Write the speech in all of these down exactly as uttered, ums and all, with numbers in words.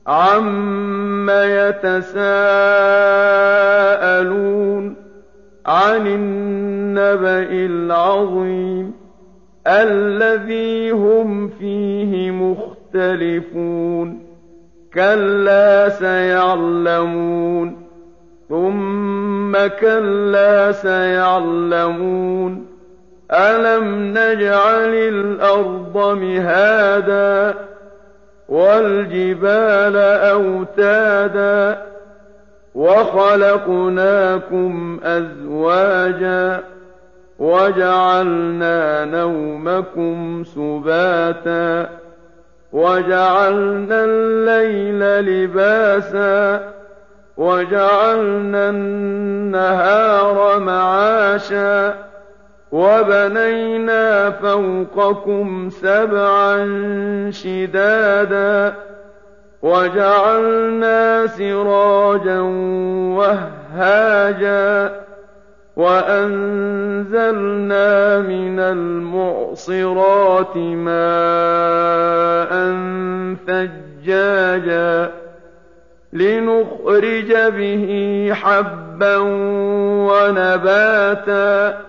عَمَّ يَتَسَاءَلُونَ عَنِ النَّبَإِ الْعَظِيمِ الَّذِي هُمْ فِيهِ مُخْتَلِفُونَ كَلَّا سَيَعْلَمُونَ ثُمَّ كَلَّا سَيَعْلَمُونَ أَلَمْ نَجْعَلِ الْأَرْضَ مِهَادًا وَالْجِبَالَ أَوْتَادًا وَخَلَقْنَاكُمْ أَزْوَاجًا وَجَعَلْنَا نَوْمَكُمْ سُبَاتًا وَجَعَلْنَا اللَّيْلَ لِبَاسًا وَجَعَلْنَا النَّهَارَ مَعَاشًا وَبَنَيْنَا فَوْقَكُمْ سَبْعًا شِدَادًا وَجَعَلْنَا سِرَاجًا وَهَّاجًا وَأَنزَلْنَا مِنَ الْمُعْصِرَاتِ مَاءً ثَجَّاجًا لِّنُخْرِجَ بِهِ حَبًّا وَنَبَاتًا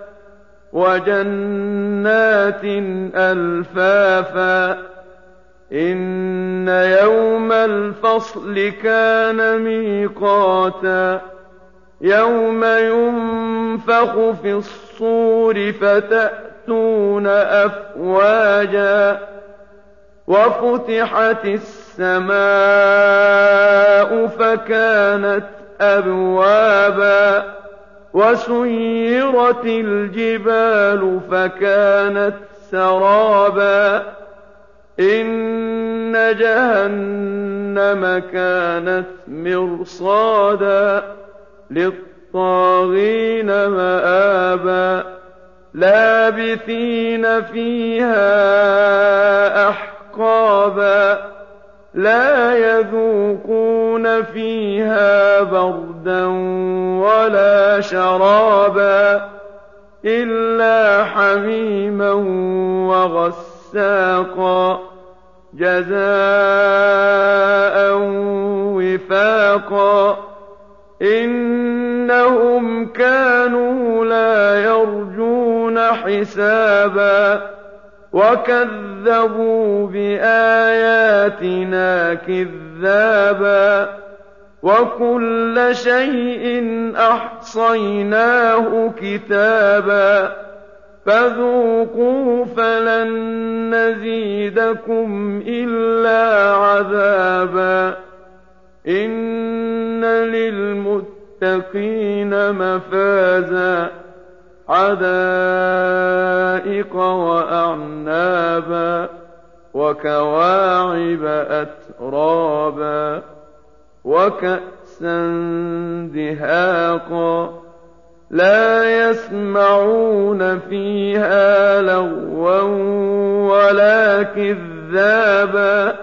وَجَنَّاتٍ أَلْفَافًا إِنَّ يَوْمَ الْفَصْلِ كَانَ مِيقَاتًا يَوْمَ يُنفَخُ فِي الصُّورِ فَتَأْتُونَ أَفْوَاجًا وَفُتِحَتِ السَّمَاءُ فَكَانَتْ أَبْوَابًا وَسُيِّرَتِ الْجِبَالُ فَكَانَتْ سَرَابًا إِنَّ جَهَنَّمَ كَانَتْ مِرْصَادًا لِّلطَّاغِينَ مَآبًا لَّابِثِينَ فِيهَا أَحْقَابًا لَّا يَذُوقُونَ فِيهَا بَرْدًا وَلَا شَرَابًا إِلَّا حَمِيمًا وَغَسَّاقًا جَزَاءً وِفَاقًا إِنَّهُمْ كَانُوا لَا يَرْجُونَ حِسَابًا وَكَذَّبُوا بِآيَاتِنَا كِذَّابًا وَكُلَّ شَيْءٍ أَحْصَيْنَاهُ كِتَابًا فَذُوقُوا فَلَن نَّزِيدَكُمْ إِلَّا عَذَابًا إِنَّ لِلْمُتَّقِينَ مَفَازًا حَدَائِقَ وَأَعْنَابًا وَكَوَاعِبَ أَتْرَابًا وَكَأْسًا دِهَاقًا لَّا يَسْمَعُونَ فِيهَا لَغْوًا وَلَا كِذَّابًا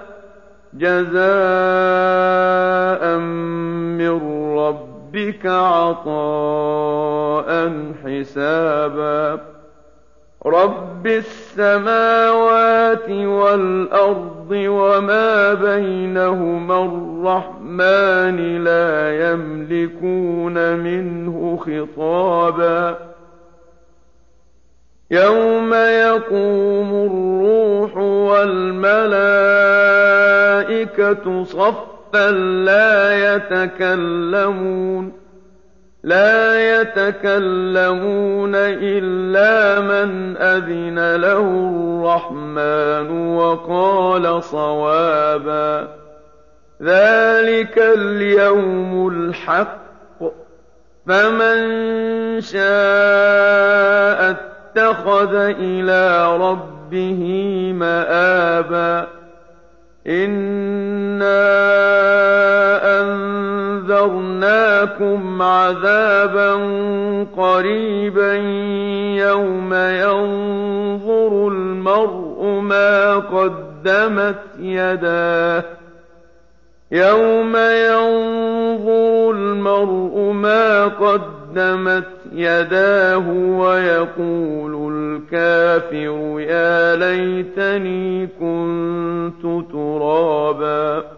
جَزَاءً مِّن رَّبِّكَ عَطَاءً حِسَابًا رَّبِّ السَّمَاوَاتِ وَالْأَرْضِ وَمَا بَيْنَهُمَا الرَّحْمَٰنِ لَا يَمْلِكُونَ مِنْهُ خِطَابًا يَوْمَ يَقُومُ الرُّوحُ وَالْمَلَائِكَةُ صَفًّا لَّا يَتَكَلَّمُونَ لَا يَتَكَلَّمُونَ إِلَّا مَنْ أَذِنَ لَهُ الرَّحْمَٰنُ وَقَالَ صَوَابًا ذَٰلِكَ الْيَوْمُ الْحَقُّ فَمَن شَاءَ اتَّخَذَ إِلَىٰ رَبِّهِ مَآبًا إِنَّا أَنذَرْنَاكُمْ عَذَابًا قَرِيبًا يَوْمَ يَنظُرُ الْمَرْءُ مَا قَدَّمَتْ يَدَاهُ يَوْمَ يَنظُرُ الْمَرْءُ مَا قَدَّمَتْ يَدَاهُ وَيَقُولُ الْكَافِرُ يَا لَيْتَنِي كُنتُ تُرَابًا